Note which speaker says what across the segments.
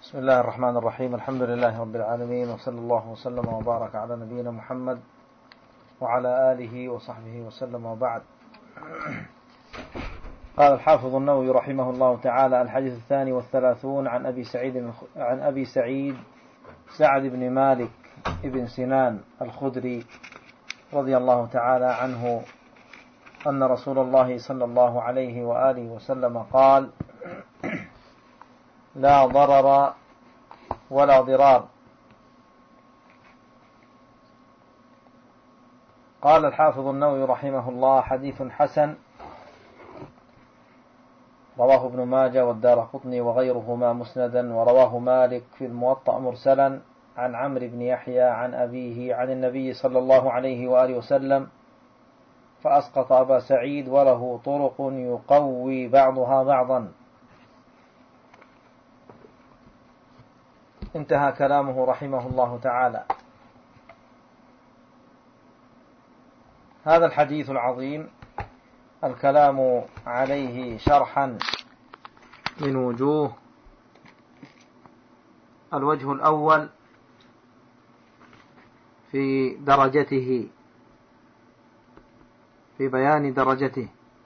Speaker 1: بسم الله الرحمن الرحيم. الحمد لله رب العالمين، وصلى الله وسلم وبارك على نبينا محمد وعلى آله وصحبه وسلم، وبعد. قال الحافظ النووي رحمه الله تعالى: الحديث 32 عن أبي سعيد سعد بن مالك ابن سنان الخدري رضي الله تعالى عنه أن رسول الله صلى الله عليه وآله وسلم قال: لا ضرر ولا ضرار. قال الحافظ النووي رحمه الله: حديث حسن، رواه ابن ماجه والدارقطني وغيرهما مسندا، ورواه مالك في الموطأ مرسلا عن عمرو بن يحيى عن أبيه عن النبي صلى الله عليه وآله وسلم، فأسقط أبا سعيد وله طرق يقوي بعضها بعضا. انتهى كلامه رحمه الله تعالى. هذا الحديث العظيم الكلام عليه شرحا من وجوه. الوجه الأول في درجته، في بيان درجته.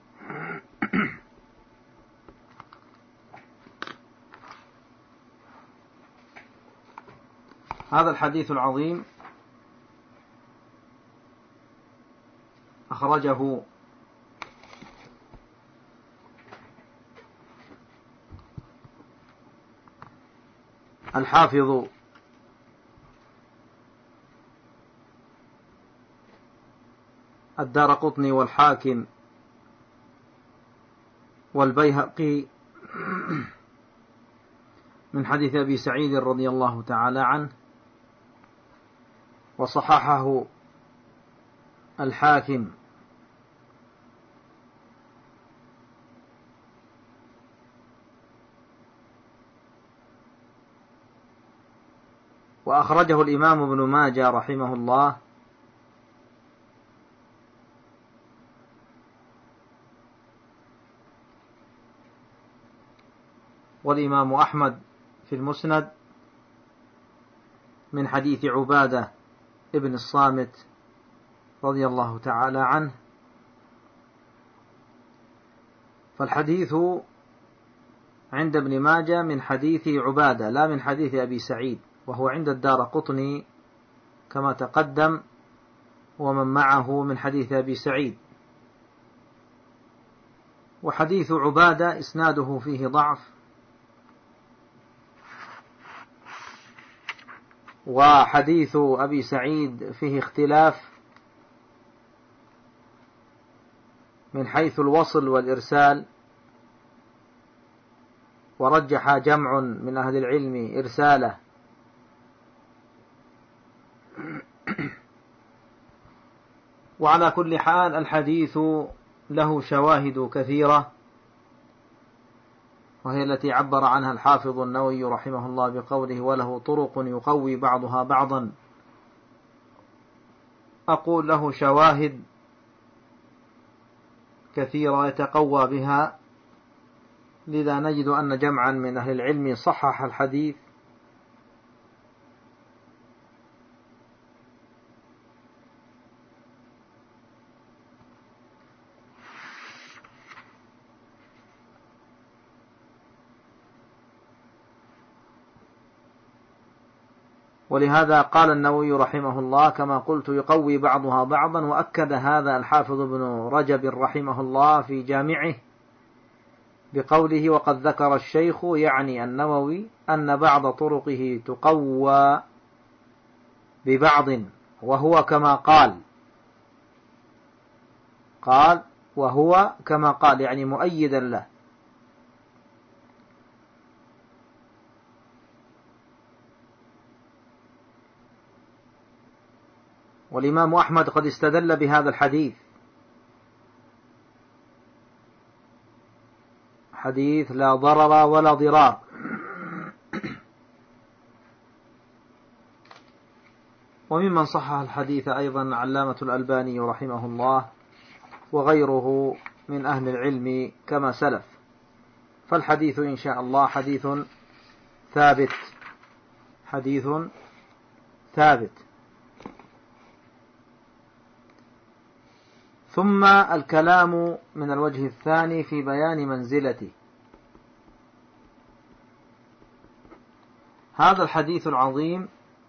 Speaker 1: هذا الحديث العظيم أخرجه الحافظ الدارقطني والحاكم والبيهقي من حديث أبي سعيد رضي الله تعالى عنه، وصححه الحاكم وأخرجه الإمام ابن ماجه رحمه الله، والإمام أحمد في المسند من حديث عبادة ابن الصامت رضي الله تعالى عنه. فالحديث عند ابن ماجه من حديث عبادة لا من حديث أبي سعيد، وهو عند الدارقطني كما تقدم ومن معه من حديث أبي سعيد. وحديث عبادة إسناده فيه ضعف، وحديث أبي سعيد فيه اختلاف من حيث الوصل والإرسال، ورجح جمع من أهل العلم إرساله. وعلى كل حال الحديث له شواهد كثيرة، وهي التي عبر عنها الحافظ النووي رحمه الله بقوله: وله طرق يقوي بعضها بعضا. أقول له شواهد كثيرة يتقوى بها، لذا نجد أن جمعا من أهل العلم صحح الحديث، ولهذا قال النووي رحمه الله كما قلت: يقوي بعضها بعضا. وأكد هذا الحافظ ابن رجب رحمه الله في جامعه بقوله: وقد ذكر الشيخ يعني النووي أن بعض طرقه تقوى ببعض، وهو كما قال وهو كما قال، يعني مؤيدا له. والإمام أحمد قد استدل بهذا الحديث، حديث لا ضرر ولا ضرار. وممن صحح الحديث أيضا علامة الألباني رحمه الله وغيره من أهل العلم كما سلف. فالحديث إن شاء الله حديث ثابت. حديث ثابت. ثم الكلام من الوجه الثاني في بيان منزلته. هذا الحديث العظيم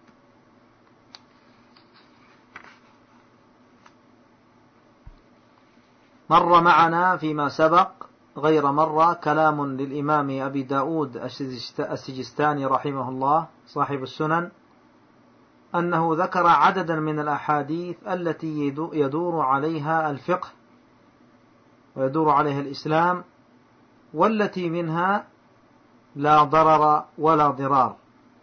Speaker 1: مر معنا فيما سبق غير مرة كلام للإمام أبي داود السجستاني رحمه الله صاحب السنن، أنه ذكر عددا من الأحاديث التي يدور عليها الفقه ويدور عليها الإسلام، والتي منها لا ضرر ولا ضرار.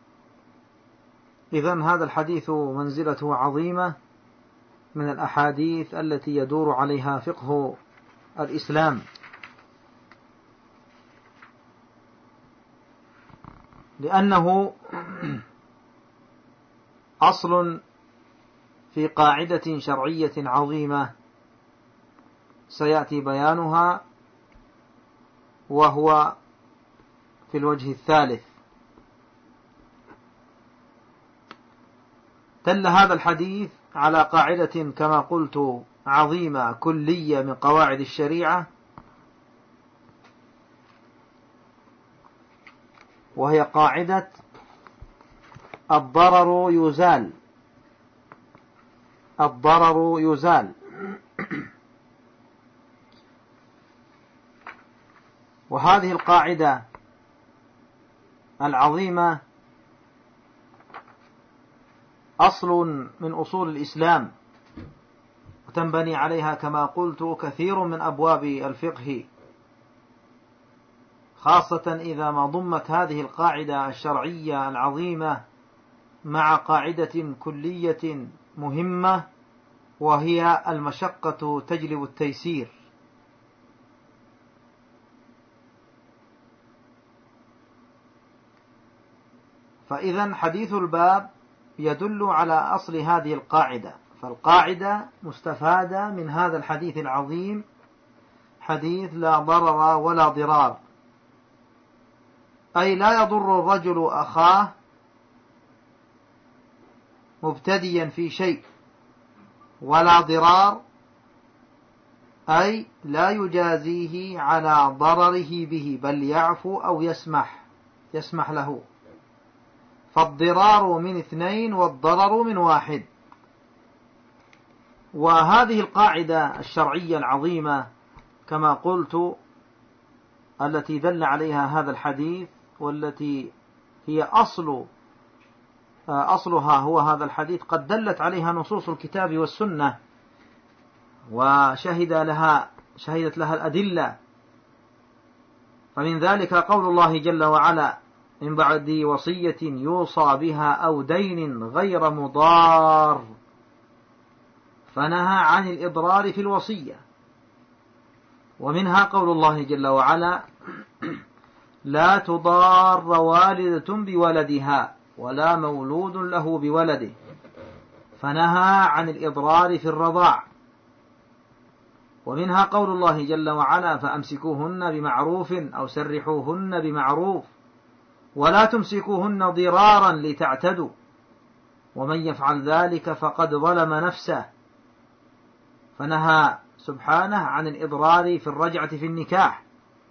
Speaker 1: إذن هذا الحديث منزلته عظيمة من الأحاديث التي يدور عليها فقه الإسلام، لأنه أصل في قاعدة شرعية عظيمة سيأتي بيانها، وهو في الوجه الثالث. دل هذا الحديث على قاعدة كما قلت عظيمة كلية من قواعد الشريعة، وهي قاعدة الضرر يزال. الضرر يزال. وهذه القاعدة العظيمة أصل من أصول الإسلام، وتنبني عليها كما قلت كثير من أبواب الفقه، خاصة إذا ما ضمت هذه القاعدة الشرعية العظيمة مع قاعدة كلية مهمة، وهي المشقة تجلب التيسير. فإذا حديث الباب يدل على أصل هذه القاعدة، فالقاعدة مستفادة من هذا الحديث العظيم، حديث لا ضرر ولا ضرار، أي لا يضر الرجل أخاه مبتديا في شيء، ولا ضرار أي لا يجازيه على ضرره به، بل يعفو أو يسمح له. فالضرار من اثنين والضرر من واحد. وهذه القاعدة الشرعية العظيمة كما قلت التي دل عليها هذا الحديث، والتي هي أصلها هو هذا الحديث، قد دلت عليها نصوص الكتاب والسنة، شهدت لها الأدلة. فمن ذلك قول الله جل وعلا: من بعد وصية يوصى بها أو دين غير مضار، فنهى عن الإضرار في الوصية. ومنها قول الله جل وعلا: لا تضار والدة بولدها ولا مولود له بولده، فنهى عن الإضرار في الرضاع. ومنها قول الله جل وعلا: فأمسكوهن بمعروف أو سرحوهن بمعروف ولا تمسكوهن ضرارا لتعتدوا، ومن يفعل ذلك فقد ظلم نفسه، فنهى سبحانه عن الإضرار في الرجعة في النكاح.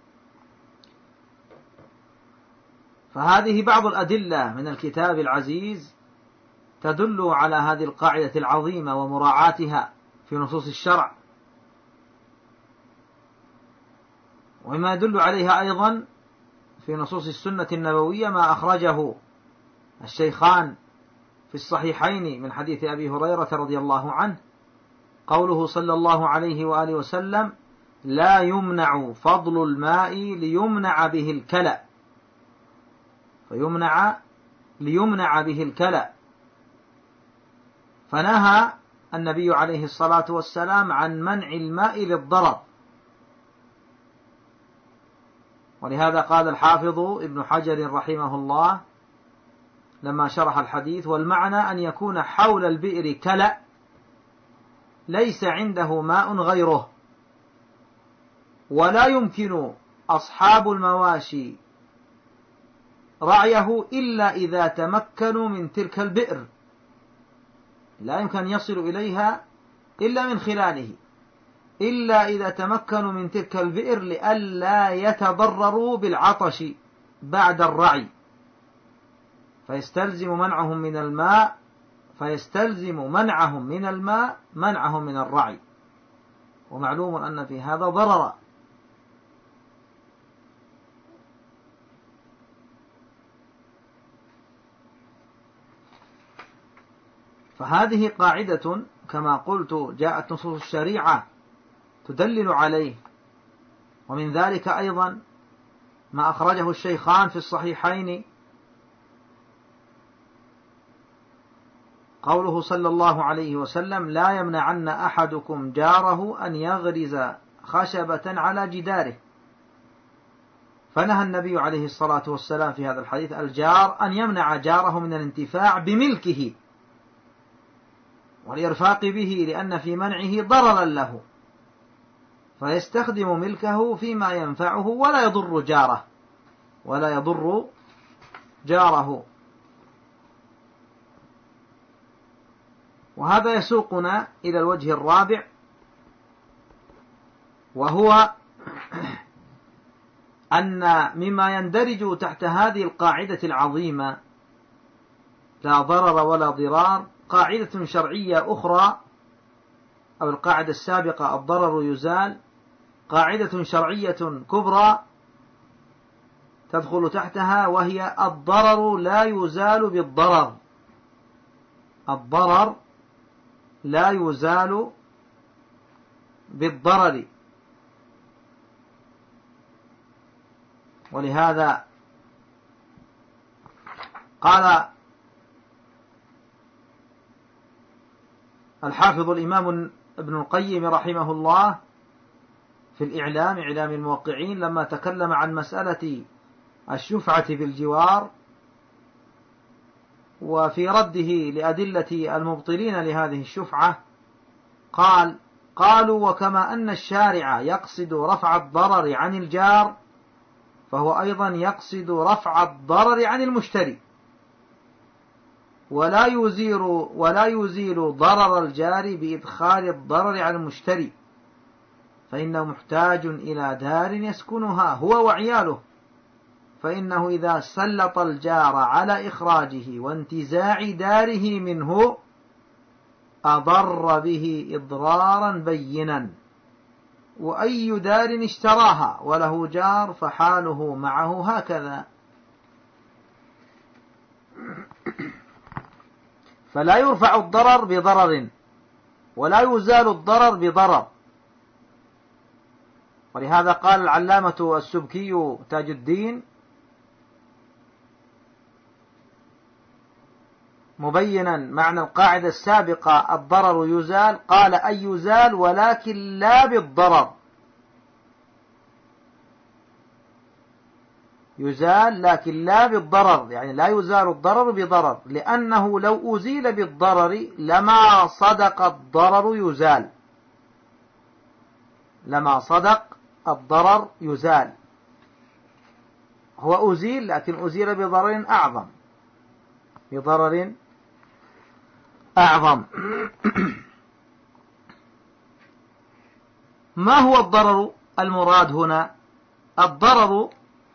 Speaker 1: فهذه بعض الأدلة من الكتاب العزيز تدل على هذه القاعدة العظيمة ومراعاتها في نصوص الشرع. وما يدل عليها أيضا في نصوص السنة النبوية ما أخرجه الشيخان في الصحيحين من حديث أبي هريرة رضي الله عنه، قوله صلى الله عليه وآله وسلم: لا يمنع فضل الماء ليمنع به الكلى، ليمنع به الكلى. فنهى النبي عليه الصلاة والسلام عن منع الماء للضرر. ولهذا قال الحافظ ابن حجر رحمه الله لما شرح الحديث: والمعنى أن يكون حول البئر كلأ ليس عنده ماء غيره، ولا يمكن أصحاب المواشي رعيه إلا إذا تمكنوا من تلك البئر، لا يمكن أن يصلوا إليها إلا من خلاله، إلا إذا تمكنوا من تلك البئر لئلا يتضرروا بالعطش بعد الرعي، فيستلزم منعهم من الماء منعهم من الرعي، ومعلوم أن في هذا ضررا. فهذه قاعدة كما قلت جاءت نصوص الشريعة تدلل عليه، ومن ذلك أيضا ما أخرجه الشيخان في الصحيحين قوله صلى الله عليه وسلم: لا يمنعن أحدكم جاره أن يغرز خشبة على جداره. فنهى النبي عليه الصلاة والسلام في هذا الحديث الجار أن يمنع جاره من الانتفاع بملكه والإرفاق به، لأن في منعه ضررا له، فيستخدم ملكه فيما ينفعه ولا يضر جاره. وهذا يسوقنا إلى الوجه الرابع، وهو أن مما يندرج تحت هذه القاعدة العظيمة لا ضرر ولا ضرار قاعدة شرعية أخرى، أو القاعدة السابقة الضرر يزال، قاعدة شرعية كبرى تدخل تحتها، وهي الضرر لا يزال بالضرر. الضرر لا يزال بالضرر. ولهذا قال الحافظ الإمام ابن القيم رحمه الله في الإعلام، إعلام الموقعين، لما تكلم عن مسألة الشفعة بالجوار وفي رده لأدلة المبطلين لهذه الشفعة، قالوا: وكما أن الشارع يقصد رفع الضرر عن الجار، فهو أيضا يقصد رفع الضرر عن المشتري، ولا يزيل ضرر الجار بإدخال الضرر على المشتري، فإنه محتاج إلى دار يسكنها هو وعياله، فإنه إذا سلط الجار على إخراجه وانتزاع داره منه أضر به إضرارا بينا. وأي دار اشتراها وله جار فحاله معه هكذا. فلا يرفع الضرر بضرر ولا يزال الضرر بضرر. ولهذا قال العلامة السبكي تاج الدين مبينا معنى القاعدة السابقة الضرر يزال، قال: أي يزال ولكن لا بالضرر. يزال لكن لا بالضرر، يعني لا يزال الضرر بضرر، لأنه لو أزيل بالضرر لما صدق الضرر يزال، لما صدق الضرر يزال. هو أزيل لكن أزيل بضرر أعظم، بضرر أعظم. ما هو الضرر المراد هنا؟ الضرر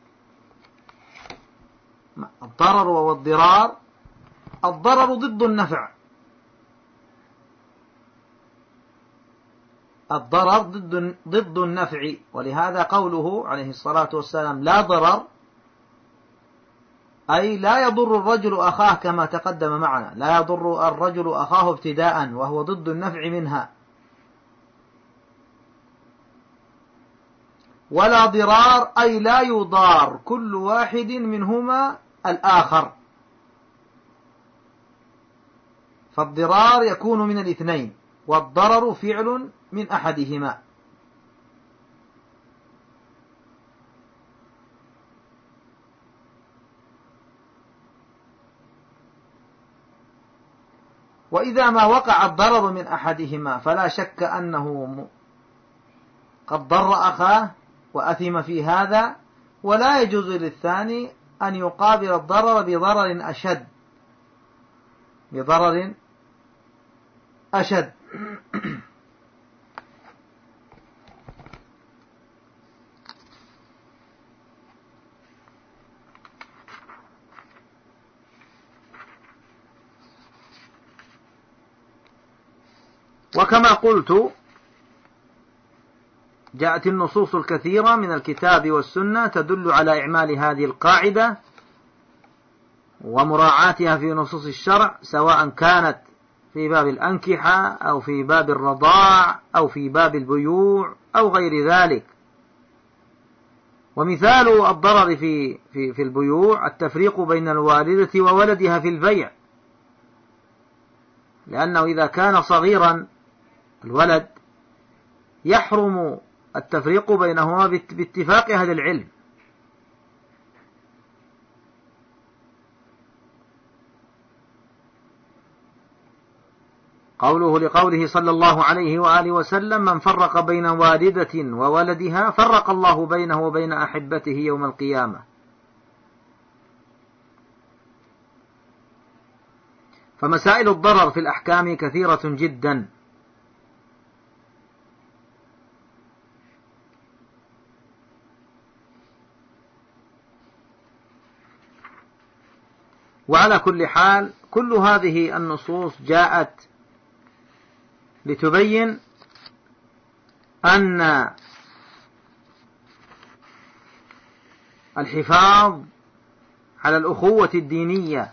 Speaker 1: والضرار، الضرر ضد النفع، الضرر ضد النفع. ولهذا قوله عليه الصلاة والسلام لا ضرر، أي لا يضر الرجل أخاه، كما تقدم معنا، لا يضر الرجل أخاه ابتداء، وهو ضد النفع منها. ولا ضرار، أي لا يضار كل واحد منهما الآخر، فالضرار يكون من الاثنين والضرر فعل من أحدهما. وإذا ما وقع الضرر من أحدهما فلا شك أنه قد ضر أخاه وأثم في هذا، ولا يجوز للثاني أن يقابل الضرر بضرر أشد، بضرر أشد. وكما قلت جاءت النصوص الكثيرة من الكتاب والسنة تدل على إعمال هذه القاعدة ومراعاتها في نصوص الشرع، سواء كانت في باب الأنكحة أو في باب الرضاع أو في باب البيوع أو غير ذلك. ومثال الضرر في البيوع التفريق بين الوالدة وولدها في البيع، لأنه إذا كان صغيرا الولد يحرم التفريق بينهما باتفاق أهل العلم. لقوله صلى الله عليه وآله وسلم: من فرق بين والدة وولدها فرق الله بينه وبين أحبته يوم القيامة. فمسائل الضرر في الأحكام كثيرة جدا، وعلى كل حال كل هذه النصوص جاءت لتبين أن الحفاظ على الأخوة الدينية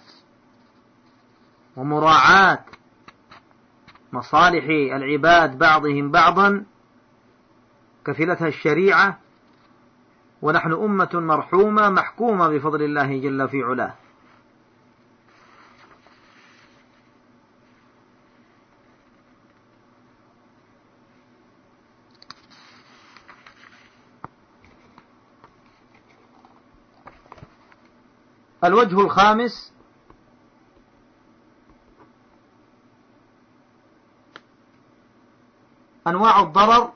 Speaker 1: ومراعاة مصالح العباد بعضهم بعضا كفلتها الشريعة، ونحن أمة مرحومة محكومة بفضل الله جل في علاه. الوجه الخامس: أنواع الضرر.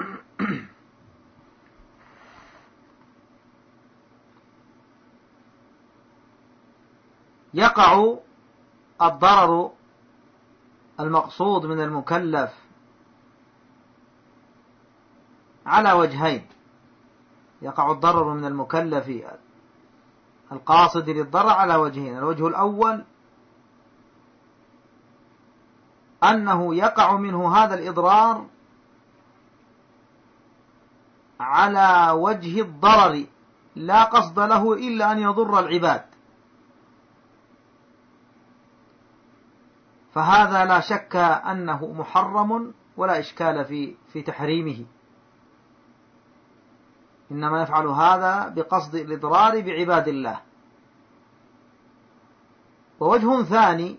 Speaker 1: يقع الضرر المقصود من المكلف على وجهين. يقع الضرر من المكلف القاصد للضرر على وجهين: الوجه الأول أنه يقع منه هذا الإضرار على وجه الضرر لا قصد له إلا أن يضر العباد، فهذا لا شك أنه محرم ولا إشكال في تحريمه، إنما يفعل هذا بقصد الإضرار بعباد الله. ووجه ثاني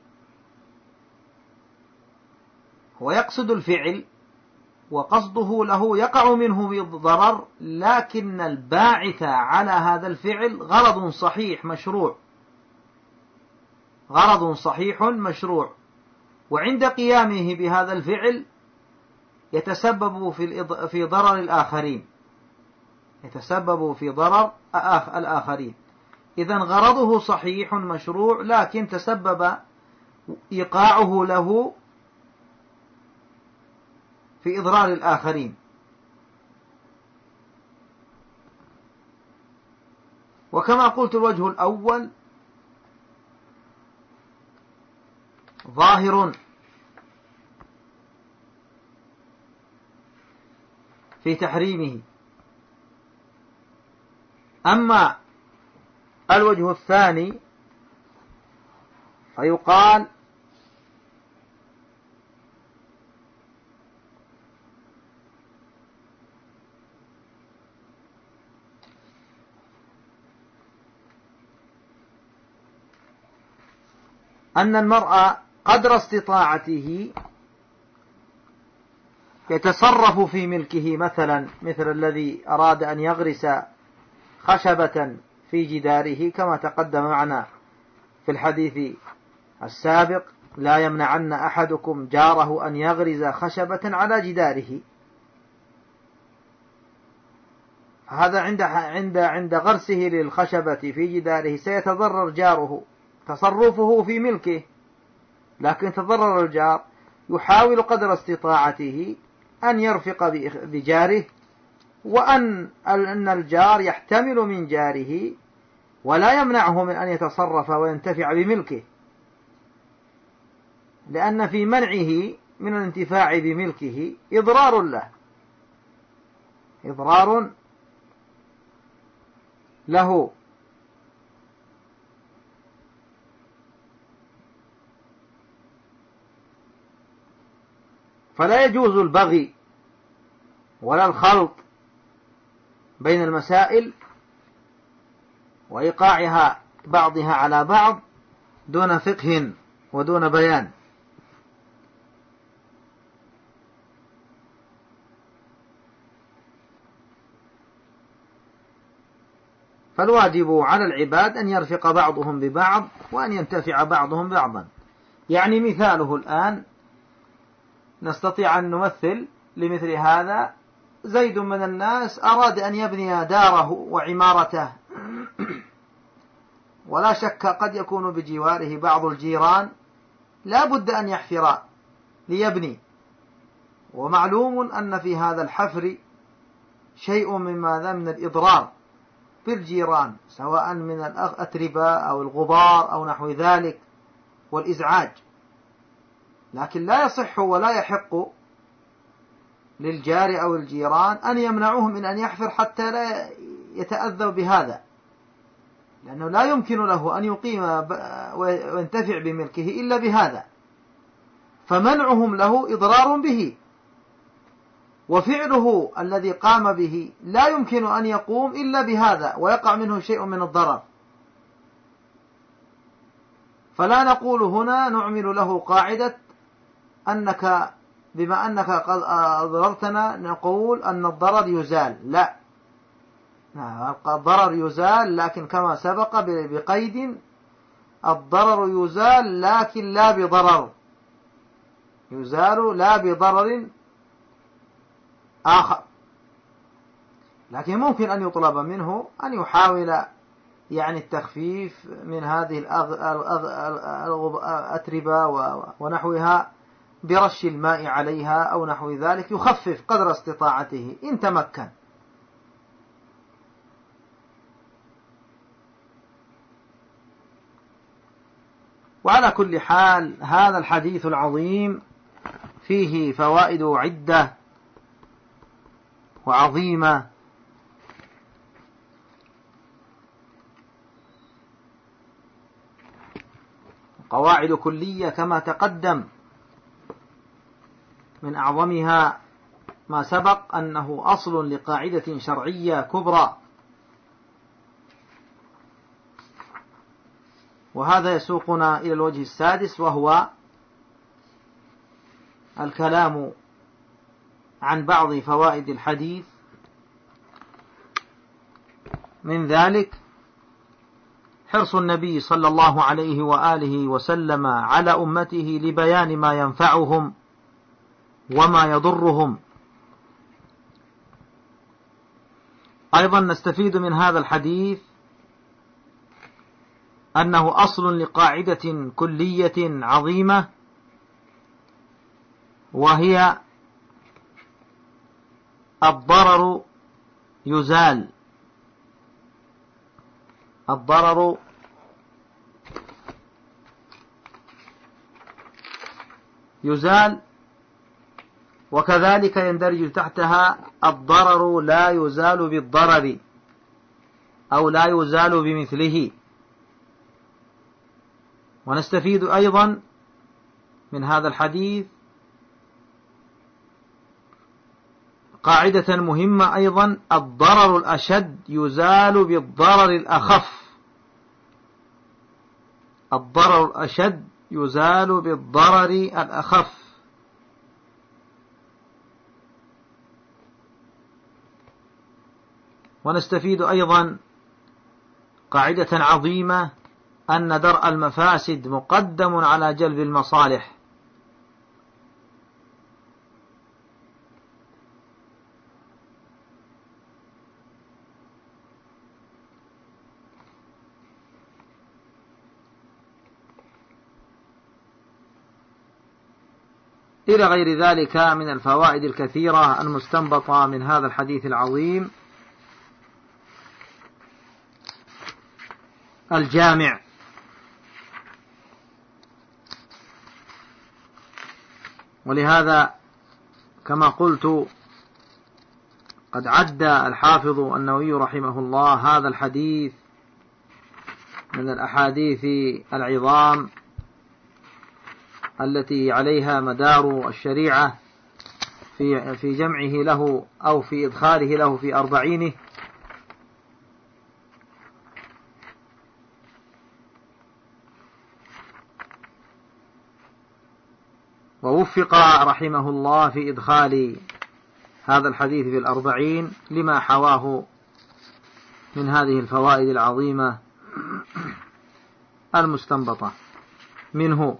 Speaker 1: هو يقصد الفعل وقصده له يقع منه بالضرر، لكن الباعث على هذا الفعل غرض صحيح مشروع، غرض صحيح مشروع، وعند قيامه بهذا الفعل يتسبب في ضرر الآخرين، يتسبب في ضرر الآخرين. إذن غرضه صحيح مشروع، لكن تسبب إيقاعه له في إضرار الآخرين. وكما قلت الوجه الأول ظاهر في تحريمه. أما الوجه الثاني فيقال أن المرء قدر استطاعته يتصرف في ملكه، مثل الذي أراد أن يغرس خشبة في جداره، كما تقدم معنا في الحديث السابق: لا يمنعن أحدكم جاره أن يغرز خشبة على جداره. هذا عند غرسه للخشبة في جداره سيتضرر جاره، تصرفه في ملكه، لكن تضرر الجار. يحاول قدر استطاعته أن يرفق بجاره، وأن الجار يحتمل من جاره ولا يمنعه من أن يتصرف وينتفع بملكه، لأن في منعه من الانتفاع بملكه إضرار له، إضرار له. فلا يجوز البغي ولا الخلط بين المسائل وإيقاعها بعضها على بعض دون فقه ودون بيان. فالواجب على العباد أن يرفق بعضهم ببعض وأن ينتفع بعضهم بعضا. يعني مثاله الآن نستطيع أن نمثل لمثل هذا: زيد من الناس أراد أن يبني داره وعمارته، ولا شك قد يكون بجواره بعض الجيران لا بد أن يحفر ليبني، ومعلوم أن في هذا الحفر شيء من الإضرار بالجيران، سواء من الأتربة أو الغبار أو نحو ذلك والإزعاج. لكن لا يصح ولا يحق للجار أو الجيران أن يمنعوهم من أن يحفر حتى لا يتأذوا بهذا، لأنه لا يمكن له أن يقيم وينتفع بملكه إلا بهذا، فمنعهم له إضرار به، وفعله الذي قام به لا يمكن أن يقوم إلا بهذا، ويقع منه شيء من الضرر. فلا نقول هنا نعمل له قاعدة أنك بما أنك قد أضررتنا نقول أن الضرر يزال، لا، الضرر يزال، لكن كما سبق بقيد: الضرر يزال لكن لا بضرر، يزال لا بضرر آخر. لكن ممكن أن يطلب منه أن يحاول يعني التخفيف من هذه الأتربة ونحوها برش الماء عليها أو نحو ذلك، يخفف قدر استطاعته إن تمكن. وعلى كل حال هذا الحديث العظيم فيه فوائد عدة وعظيمة، قواعد كلية كما تقدم، من أعظمها ما سبق أنه أصل لقاعدة شرعية كبرى. وهذا يسوقنا إلى الوجه السادس، وهو الكلام عن بعض فوائد الحديث. من ذلك حرص النبي صلى الله عليه وآله وسلم على أمته لبيان ما ينفعهم وما يضرهم. أيضا نستفيد من هذا الحديث أنه أصل لقاعدة كلية عظيمة، وهي الضرر يزال. الضرر يزال، وكذلك يندرج تحتها الضرر لا يزال بالضرر أو لا يزال بمثله. ونستفيد أيضا من هذا الحديث قاعدة مهمة أيضا: الضرر الأشد يزال بالضرر الأخف. الضرر الأشد يزال بالضرر الأخف. ونستفيد أيضا قاعدة عظيمة: أن درء المفاسد مقدم على جلب المصالح. إلى غير ذلك من الفوائد الكثيرة المستنبطة من هذا الحديث العظيم الجامع. ولهذا كما قلت قد عد الحافظ النووي رحمه الله هذا الحديث من الأحاديث العظام التي عليها مدار الشريعة في جمعه له أو في إدخاله له في 40. ووفق رحمه الله في إدخال هذا الحديث في 40 لما حواه من هذه الفوائد العظيمة المستنبطة منه.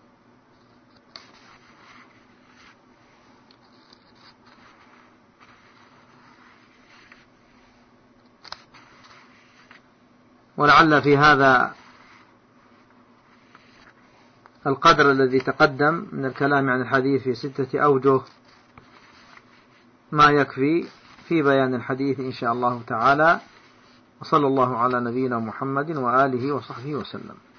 Speaker 1: ولعل في هذا القدر الذي تقدم من الكلام عن الحديث في 6 أوجه ما يكفي في بيان الحديث إن شاء الله تعالى. وصلى الله على نبينا محمد وآله وصحبه وسلم.